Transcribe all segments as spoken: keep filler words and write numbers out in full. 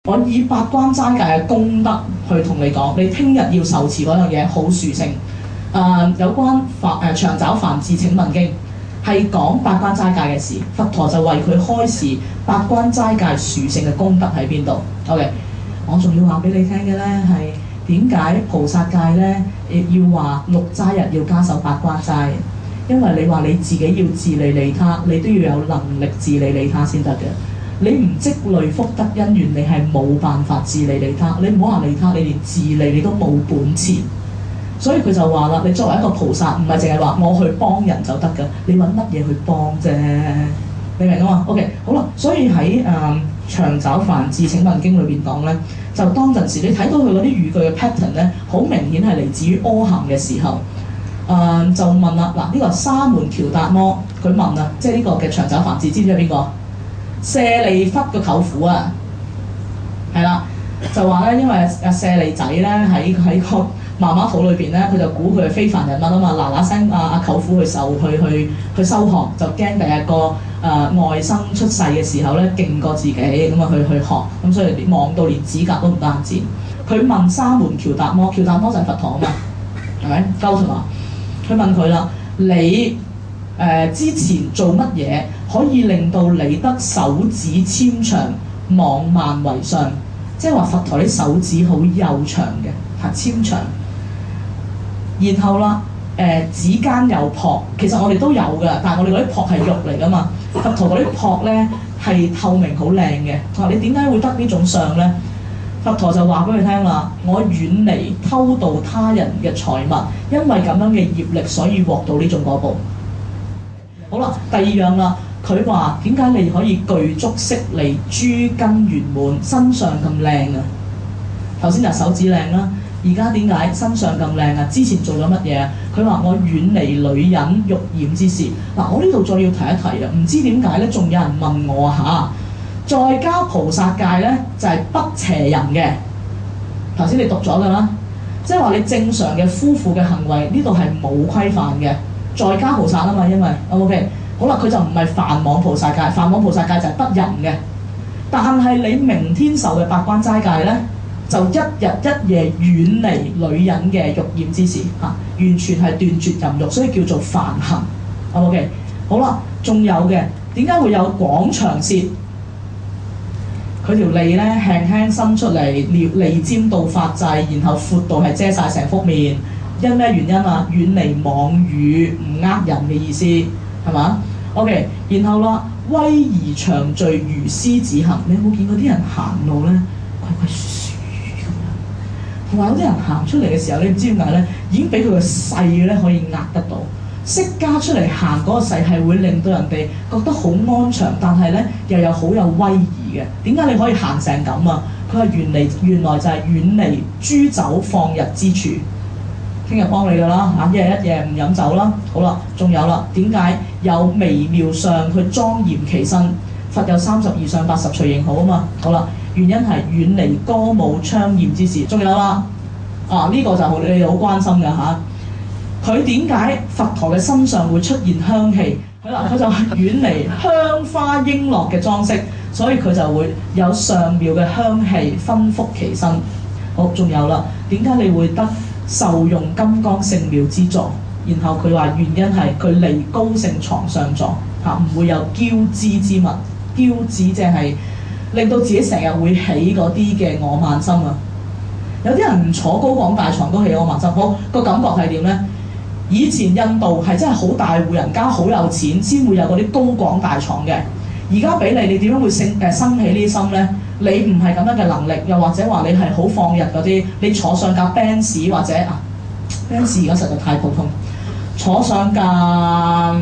我以八關齋戒嘅功德去同你講，你聽日要受持嗰樣嘢好殊勝。誒、呃、有關梵誒長爪梵志請問經係講八關齋戒嘅事，佛陀就為佢開示八關齋戒殊勝嘅功德喺邊度。OK， 我仲要話俾你聽嘅咧係點解菩薩戒咧要話六齋日要加守八關齋？因為你話你自己要自利利他，你都要有能力自利利他先得嘅。你唔積累福德因緣，你係冇辦法自利利他。你唔好話利他，你連自利你都冇本錢。所以佢就話啦，你作為一個菩薩，唔係淨係話我去幫人就得㗎，你揾乜嘢去幫啫？你明啊嘛 ？OK， 好啦，所以喺誒、呃、長爪梵志請問經裏邊講咧，就當陣時你睇到佢嗰啲語句嘅 pattern 咧，好明顯係嚟自於阿含嘅時候。誒、呃、就問啦，嗱、這、呢個沙門喬達摩佢問啊，即係呢個嘅長爪梵志，知唔知係邊個？舍利弗個舅父啊，係啦，就話咧，因為阿舍利仔咧喺喺個媽媽肚裏邊咧，佢就估佢係非凡人物啊嘛，嗱嗱聲阿阿舅父去受去去去修學，就驚第日個誒、呃、外甥出世嘅時候咧勁過自己，咁啊去去學，咁所以望到連指甲都唔單止。佢問沙門喬達摩，喬達摩就係佛陀啊嘛，係咪？鳩同啊，佢問佢啦，你誒、呃、之前做乜嘢可以令到你得手指纖長、網萬為上？即係話佛陀啲手指好幼長嘅，係纖長。然後啦，誒、呃、指間有蹼，其實我哋都有㗎，但係我哋嗰啲蹼係肉嚟㗎嘛。佛陀嗰啲蹼咧係透明好靚嘅。佢話你點解會得呢種相咧？佛陀就話俾佢聽啦，我遠離偷盜他人嘅財物，因為咁樣嘅業力，所以獲到呢種果報。好啦，第二樣啦，佢話點解你可以具足色利、諸根圓滿、身上咁靚啊？頭先就手指靚啦，而家點解身上咁靚啊？之前做咗乜嘢啊？佢話我遠離女人欲染之事。嗱，我呢度再要提一提啊，唔知點解咧，仲有人問我嚇。在家菩薩戒咧就係、是、不邪淫嘅，頭先你讀咗㗎啦，即係話你正常嘅夫婦嘅行為呢度係冇規範嘅，在家菩薩啊嘛，因為 OK 好啦，佢就唔係梵網菩薩戒，梵網菩薩戒就係不淫嘅，但係你明天受嘅八關齋戒咧，就一日一夜遠離女人嘅欲染之事嚇、啊，完全係斷絕淫慾，所以叫做梵行。OK 好啦，仲有嘅點解會有廣長舌？佢條脷咧輕輕伸出嚟，脷尖到發際，然後闊度係遮晒成幅面。因咩原因啊？遠離妄語，唔呃人嘅意思，係嘛 ？OK， 然後啦，威儀長序如獅子行。你有冇見過啲人行路咧，鬼鬼祟祟咁樣？同埋有啲人行出嚟嘅時候，你唔知點解咧，已經俾佢個勢咧可以壓得到。釋迦出嚟行嗰個勢係會令到人哋覺得好安詳，但係咧又有好有威儀嘅。點解你可以行成咁啊？佢係原嚟原來就係遠離諸酒放逸之處。聽日幫你㗎啦嚇，一日一夜唔飲酒啦。好啦，仲有啦，點解有微妙相去莊嚴其身？佛有三十二相八十隨形好啊嘛。好啦，原因係遠離歌舞昌豔之事。仲有啦，啊呢、這個就好你哋好關心㗎嚇。佢點解佛陀嘅身上會出現香氣？係啦，佢就遠離香花瓔珞嘅裝飾，所以佢就會有上妙嘅香氣熏覆其身。好，仲有啦，點解你會得受用金剛聖妙之座？然後佢話原因係佢離高勝床上座嚇，唔會有驕姿之物。驕姿即係令到自己成日會起嗰啲嘅我慢心啊！有啲人唔坐高廣大床都起我慢心。好，個感覺係點咧？以前印度係真係好大戶人家，好有錢先會有嗰啲高廣大床嘅。而家俾你，你點樣會生誒生起呢啲心咧？你唔係咁樣嘅能力，又或者話你係好放逸嗰啲，你坐上架 Benz 或者啊 Benz 而家實在太普通，坐上架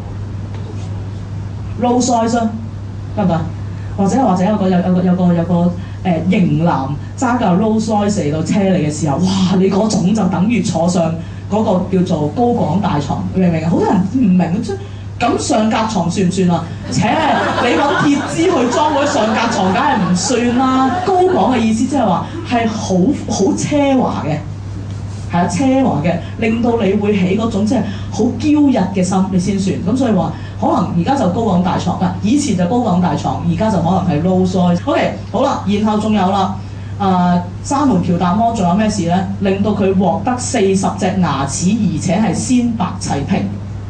Rolls Royce 得唔得？或者或者有個有有個有個有個誒、呃、型男揸架 Rolls Royce 嚟到車你嘅時候，哇！你嗰種就等於坐上嗰個叫做高廣大床，明唔明啊？好多人唔明嘅，咁上格床算唔算啊？且你揾鐵枝去裝嗰啲上格床，梗係唔算啦。高廣嘅意思即係話係好好奢華嘅， 係啊奢華嘅，令到你會起嗰種即係好驕逸嘅心，你先算。咁所以話可能而家就高檔大床啦，以前就高檔大床，而家就可能係 Rolls Royce。OK， 好啦，然後仲有啦，誒、呃、沙門喬達摩仲有咩事咧？令到佢獲得四十隻牙齒，而且係鮮白齊平。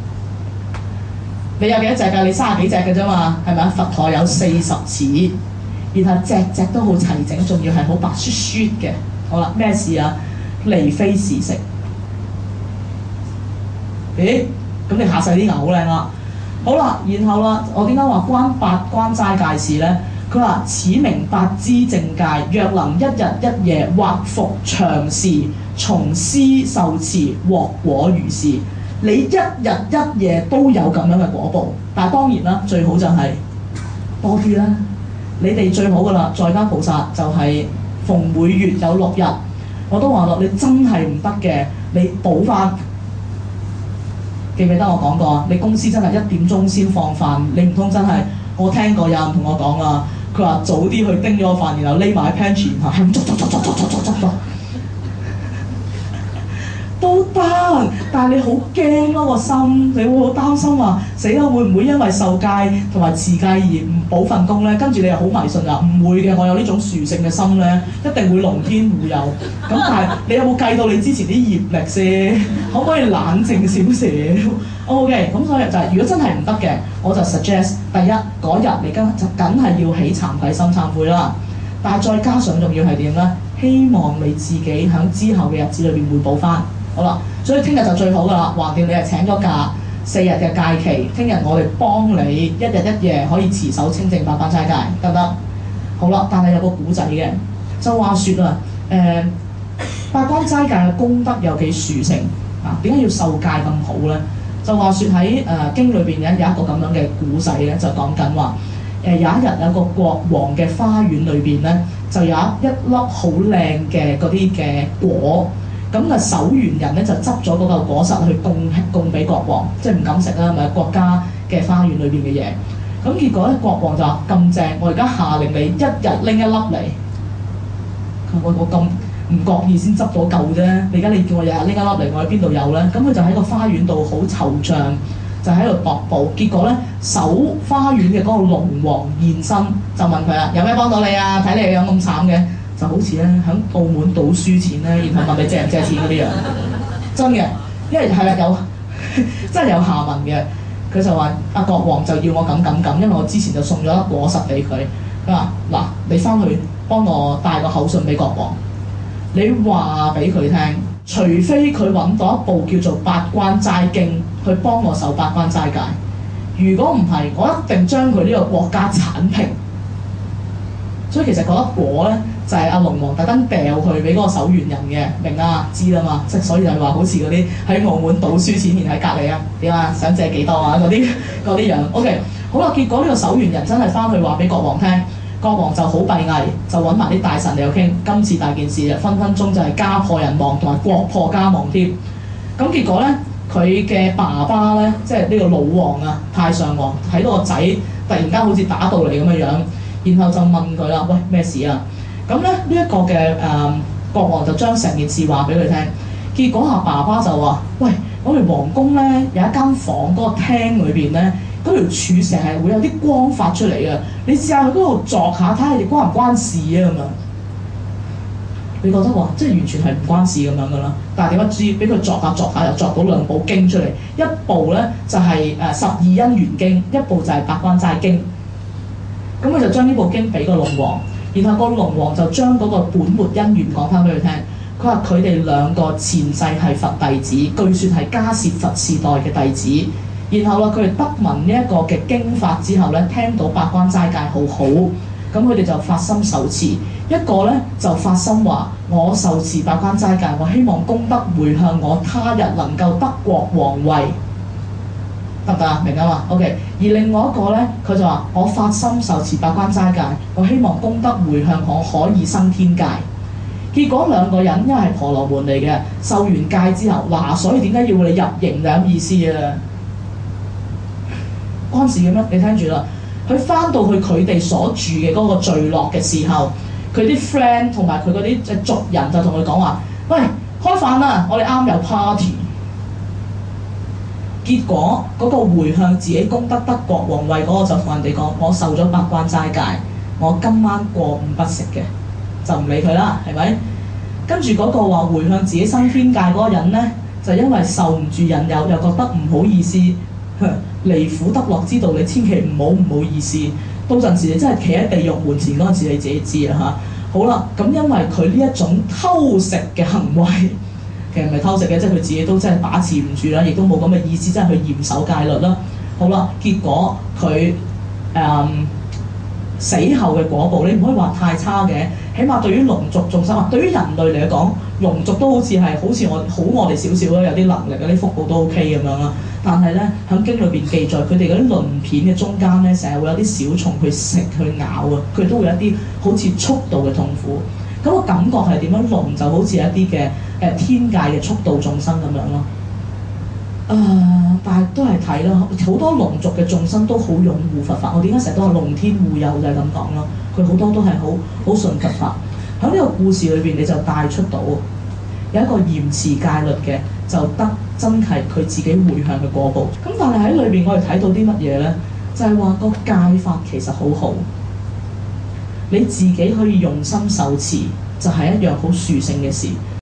你有幾多隻㗎？你三十幾隻嘅啫嘛，係咪啊？佛陀有四十齒，然後隻隻都好齊整，仲要係好白雪雪嘅。好啦，咩事啊？離非時食。咦？咁你下世啲牙好靚啦。好啦，然後啦，我點解話關八關齋戒事咧？佢話：此名八支正戒，若能一日一夜或服長時，從師受持，獲果如是。你一日一夜都有咁樣嘅果報，但係當然啦，最好就係多啲啦。你哋最好噶啦，在家菩薩就係逢每月有六日，我都話咯，你真係唔得嘅，你補翻。記唔記得我講過？你公司真係一點鐘先放飯，你唔通真係？我聽過有人同我講啦，佢話早啲去叮咗個飯，然後匿埋喺 pantry，然後係咁捉捉捉捉捉捉捉捉。都得，但係你好驚咯個心，你會好擔心話死啦，會唔會因為受戒同埋持戒而唔補份工咧？跟住你又好迷信啊？唔會嘅，我有呢種殊勝嘅心咧，一定會龍天護佑。咁但係你有冇計到你之前啲業力先？可唔可以冷靜少少 ？OK，咁所以就係、是、如果真係唔得嘅，我就 suggest 第一嗰日你跟就梗係要起慚愧心懺悔啦。但係再加上仲要係點咧？希望你自己喺之後嘅日子裏邊會補翻。好啦，所以聽日就最好噶啦，橫掂你係請咗假四日嘅假期，聽日我哋幫你一日一夜可以持守清淨八關齋戒，得唔得？好啦，但係有個古仔嘅，就話説啊，誒、呃、八關齋戒嘅功德有幾殊勝啊？點解要受戒咁好咧？就話説喺誒經裏邊咧有一個咁樣嘅古仔咧，就講緊話誒有一日有個國王嘅花園裏邊咧，就有一粒好靚嘅嗰啲嘅果。咁啊，守園人咧就執咗嗰嚿果實去供供俾國王，即係唔敢食啦，咪國家嘅花園裏邊嘅嘢。咁結果咧，國王就話咁正，我而家下令你一日拎一粒嚟。我我咁唔覺意先執到嚿啫，你而家你叫我日日拎一粒嚟，我喺邊度有咧？咁佢就喺個花園度好惆悵，就喺度踱步。結果咧，守花園嘅嗰個龍王現身，就問佢啦：有咩幫到你啊？睇你樣咁慘嘅。就好似咧喺澳門賭輸錢咧，然後問你借唔借錢嗰啲樣，真嘅，因為係啦有真係有下文嘅。佢就話：阿國王就要我咁咁咁，因為我之前就送咗粒果實俾佢。佢話：嗱，你翻去幫我帶個口信俾國王，你話俾佢聽，除非佢揾到一部叫做《八關齋經》去幫我守八關齋戒，如果唔係，我一定將佢呢個國家剷平。所以其實嗰粒果咧，就係、是、阿龍王特登掉去俾嗰個守園人嘅，明啊？知啦嘛，即係所以就係話好似嗰啲喺澳門賭輸錢，然喺隔離啊，點啊？想借幾多啊？嗰啲嗰啲樣 ，OK， 好啦，結果呢個守園人真係翻去話俾國王聽，國王就好閉翳，就揾埋啲大臣嚟傾，今次大件事啊，分分鐘就係家破人亡同埋國破家亡添。咁結果咧，佢嘅爸爸咧，即係呢個老王啊，太上皇睇到個仔突然間好似打到嚟咁嘅樣。然後就問佢啦，喂，咩事啊？咁咧呢一、這個嘅誒、呃、國王就將成件事話俾佢聽。結果阿爸爸就話：喂，我哋皇宮咧有一間房，嗰、那個廳裏邊咧嗰條柱成日會有啲光發出嚟嘅。你試下去嗰度鑿下，睇下你關唔關事啊？咁樣你覺得話即係完全係唔關事咁樣噶啦。但係點不知俾佢鑿下鑿下又鑿到兩部經出嚟，一部咧就係、是、誒十二因緣經，一部就係八關齋經。咁佢就將呢部經俾個龍王，然後個龍王就將嗰個本末因緣講翻俾佢聽。佢話佢哋兩個前世係佛弟子，據說係迦葉佛時代嘅弟子。然後啦，佢哋得聞呢一個嘅經法之後咧，聽到八關齋戒好好，咁佢哋就發心受持。一個咧就發心話：我受持八關齋戒，我希望功德回向我，他日能夠得國王位。得唔得啊？明啊嘛 ，OK。而另外一個咧，佢就話：我發心受持八關齋戒，我希望功德回向我可以生天界。結果兩個人因為係婆羅門嚟嘅，受完戒之後，嗱、啊，所以點解要你入營就咁意思啊？關事嘅咩？你聽住啦。佢翻到去佢哋所住嘅嗰個聚落嘅時候，佢啲 friend 同埋佢嗰啲即係族人就同佢講話：喂， 開飯啦，我哋啱有 party。結果嗰、那個回向自己功德得國王位嗰個就同人哋講：我受咗八關齋戒，我今晚過午不食嘅，就唔理佢啦，係咪？跟住嗰個話回向自己生天界嗰個人呢，就因為受唔住引誘，又覺得唔好意思，離苦得樂之道，你千祈唔好唔好意思。到陣時你真係企喺地獄門前嗰陣時，你自己知啦嚇。好啦，咁因為佢呢一種偷食嘅行為。其實唔係偷食嘅，即係佢自己都真係把持唔住啦，亦都冇咁嘅意思，真係去嚴守戒律啦。好啦，結果佢誒、嗯、死後嘅果報，你唔可以話太差嘅，起碼對於龍族眾生，對於人類嚟講，龍族都好似係好似我好我哋少少啦，有啲能力嗰啲福報都 OK 咁樣啦。但係咧喺經裏邊記載，佢哋嗰啲鱗片嘅中間咧，成日會有啲小蟲去食去咬啊，佢都會有一啲好似速度嘅痛苦。咁、那個感覺係點樣？龍就好似一啲嘅誒天界嘅速度眾生咁樣咯。誒、呃，但係都係睇啦，好多龍族嘅眾生都好擁護佛法。我點解成日都話龍天護佑就係咁講咯？佢好多都係好好信佛法。喺呢個故事裏邊，你就帶出到有一個嚴持戒律嘅，就得真係佢自己回向嘅果報。咁但係喺裏邊，我哋睇到啲乜嘢咧？就係、是、話個戒法其實好好。你自己可以用心受持，就係、是、一樣好殊勝嘅事。